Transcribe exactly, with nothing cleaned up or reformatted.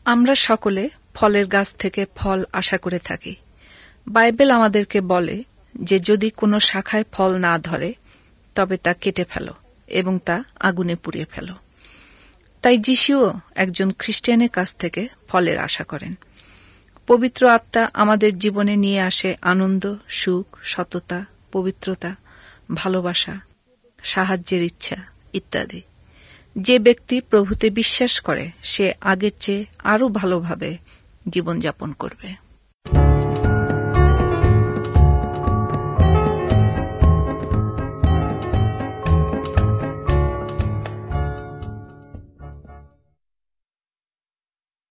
আমরা সকলে ফলের গাছ থেকে ফল আশা করে থাকি। বাইবেল আমাদেরকে বলে যে যদি কোনো শাখায় ফল না ধরে তবে তা কেটে ফেলো এবং তা আগুনে পুড়িয়ে ফেলো। তাই যিশুও একজন খ্রিস্টানের কাছ থেকে ফলের আশা করেন। পবিত্র আত্মা আমাদের জীবনে নিয়ে আসে আনন্দ, সুখ, সততা, পবিত্রতা, ভালোবাসা, সাহায্যের ইচ্ছা ইত্যাদি। যে ব্যক্তি প্রভুতে বিশ্বাস করে সে আগের চেয়ে আরও ভালোভাবে জীবনযাপন করবে।